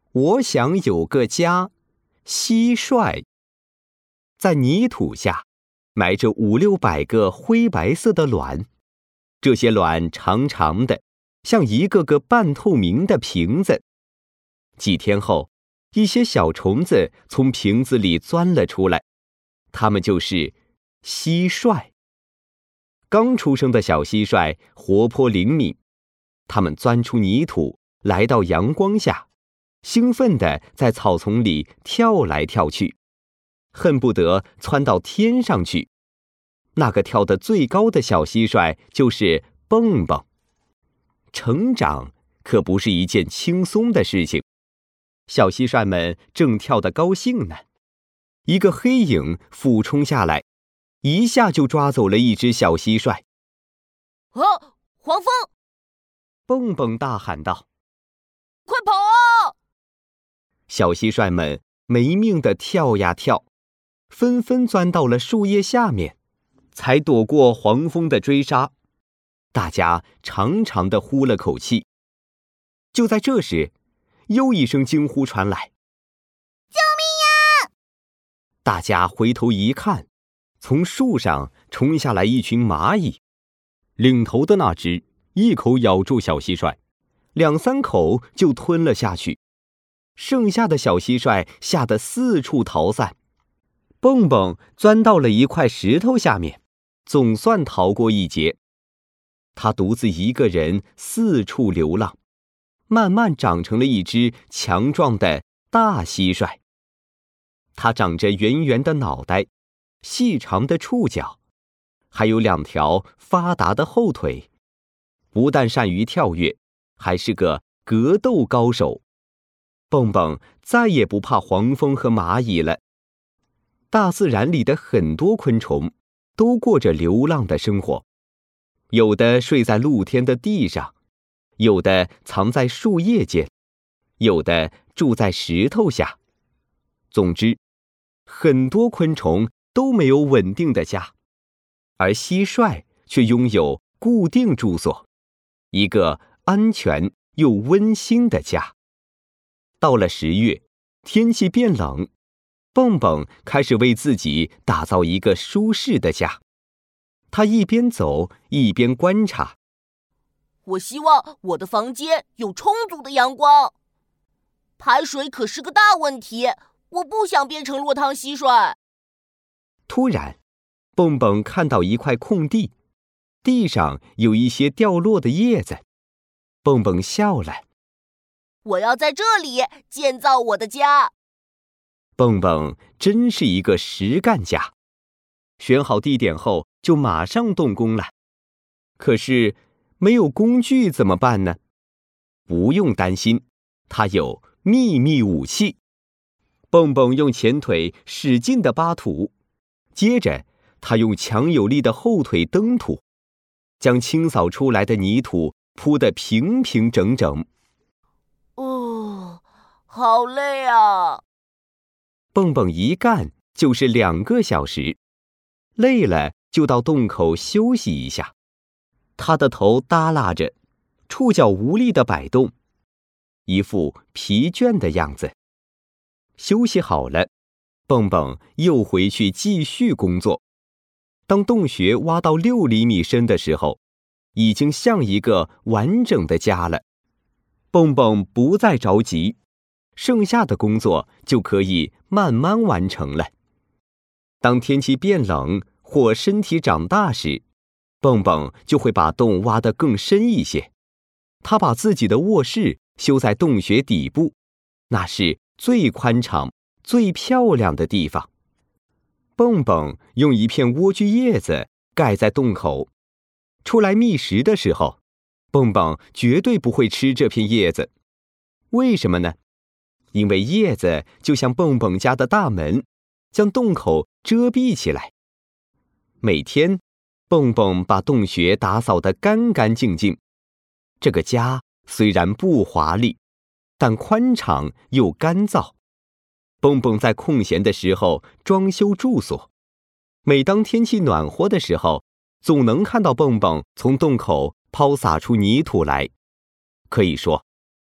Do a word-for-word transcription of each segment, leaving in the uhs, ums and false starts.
我想有个家，蟋蟀。在泥土下埋着五六百个灰白色的卵，这些卵长长的，像一个个半透明的瓶子。几天后，一些小虫子从瓶子里钻了出来，它们就是蟋蟀。刚出生的小蟋蟀活泼灵敏，它们钻出泥土，来到阳光下，兴奋地在草丛里跳来跳去，恨不得窜到天上去。那个跳得最高的小蟋蟀就是蹦蹦。成长可不是一件轻松的事情，小蟋蟀们正跳得高兴呢，一个黑影俯冲下来，一下就抓走了一只小蟋蟀。 啊，黄蜂！ 蹦蹦大喊道：“ 快跑啊！” 小蟋蟀们没命地跳呀跳，纷纷钻到了树叶下面，才躲过黄蜂的追杀。大家长长地呼了口气。就在这时，又一声惊呼传来：“ 救命呀！” 大家回头一看，从树上冲下来一群蚂蚁，领头的那只一口咬住小蟋蟀，两三口就吞了下去。剩下的小蟋蟀吓得四处逃散。蹦蹦钻到了一块石头下面，总算逃过一劫。他独自一个人四处流浪，慢慢长成了一只强壮的大蟋蟀。它长着圆圆的脑袋，细长的触角，还有两条发达的后腿。不但善于跳跃，还是个格斗高手。蹦蹦再也不怕黄蜂和蚂蚁了。大自然里的很多昆虫都过着流浪的生活，有的睡在露天的地上，有的藏在树叶间，有的住在石头下。总之，很多昆虫都没有稳定的家，而蟋蟀却拥有固定住所，一个安全又温馨的家。到了十月，天气变冷，蹦蹦开始为自己打造一个舒适的家。他一边走一边观察。 我希望我的房间有充足的阳光。排水可是个大问题，我不想变成落汤蟋蟀。 突然，蹦蹦看到一块空地，地上有一些掉落的叶子。蹦蹦笑了：“ 我要在这里建造我的家。” 蹦蹦真是一个实干家。选好地点后，就马上动工了。可是，没有工具怎么办呢？不用担心，他有秘密武器。蹦蹦用前腿使劲地扒土，接着他用强有力的后腿蹬土，将清扫出来的泥土铺得平平整整。 哦，好累啊！ 蹦蹦一干就是两个小时，累了就到洞口休息一下。他的头耷拉着，触角无力地摆动，一副疲倦的样子。休息好了，蹦蹦又回去继续工作。当洞穴挖到六厘米深的时候，已经像一个完整的家了。蹦蹦不再着急，剩下的工作就可以慢慢完成了。当天气变冷或身体长大时，蹦蹦就会把洞挖得更深一些。他把自己的卧室修在洞穴底部，那是最宽敞、最漂亮的地方。蹦蹦用一片莴苣叶子盖在洞口，出来觅食的时候，蹦蹦绝对不会吃这片叶子。为什么呢？因为叶子就像蹦蹦家的大门，将洞口遮蔽起来。每天，蹦蹦把洞穴打扫得干干净净。这个家虽然不华丽，但宽敞又干燥。蹦蹦在空闲的时候装修住所，每当天气暖和的时候，总能看到蹦蹦从洞口抛洒出泥土来。可以说，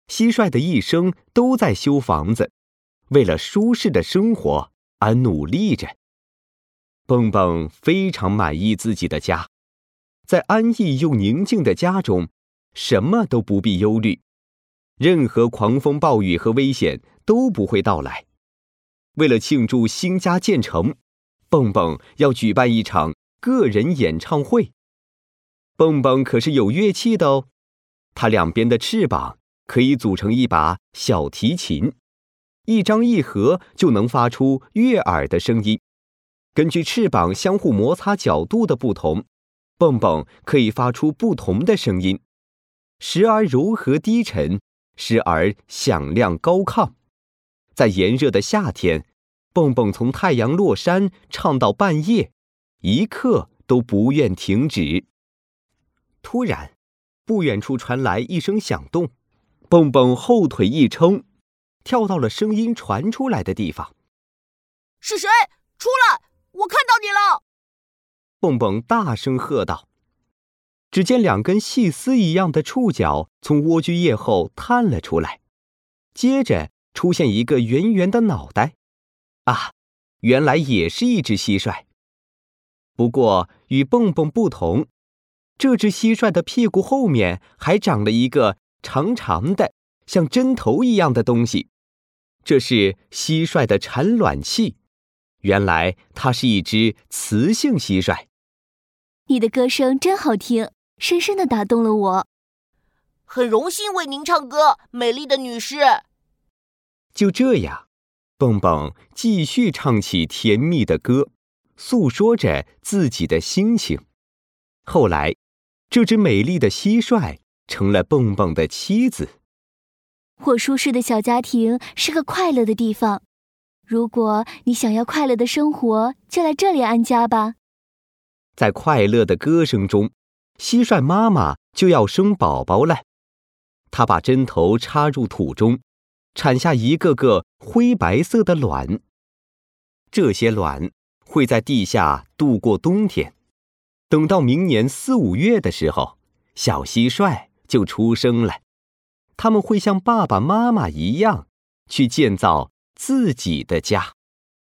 蟋蟀的一生都在修房子，为了舒适的生活而努力着。蹦蹦非常满意自己的家，在安逸又宁静的家中，什么都不必忧虑，任何狂风暴雨和危险都不会到来。为了庆祝新家建成，蹦蹦要举办一场个人演唱会。蹦蹦可是有乐器的哦，它两边的翅膀可以组成一把小提琴，一张一合就能发出悦耳的声音。根据翅膀相互摩擦角度的不同，蹦蹦可以发出不同的声音，时而柔和低沉，时而响亮高亢。在炎热的夏天，蹦蹦从太阳落山唱到半夜，一刻都不愿停止。突然，不远处传来一声响动，蹦蹦后腿一撑，跳到了声音传出来的地方。 是谁？出来！我看到你了！ 蹦蹦大声喝道。只见两根细丝一样的触角从莴苣叶后探了出来，接着出现一个圆圆的脑袋。啊，原来也是一只蟋蟀。不过与蹦蹦不同，这只蟋蟀的屁股后面还长了一个长长的像针头一样的东西，这是蟋蟀的产卵器。原来它是一只雌性蟋蟀。 你的歌声真好听，深深地打动了我。 很荣幸为您唱歌，美丽的女士。 就这样，蹦蹦继续唱起甜蜜的歌，诉说着自己的心情。后来，这只美丽的蟋蟀成了蹦蹦的妻子。 我舒适的小家庭是个快乐的地方。如果你想要快乐的生活，就来这里安家吧。 在快乐的歌声中，蟋蟀妈妈就要生宝宝了。她把针头插入土中，产下一个个灰白色的卵。这些卵会在地下度过冬天。等到明年四五月的时候，小蟋蟀就出生了。它们会像爸爸妈妈一样，去建造自己的家。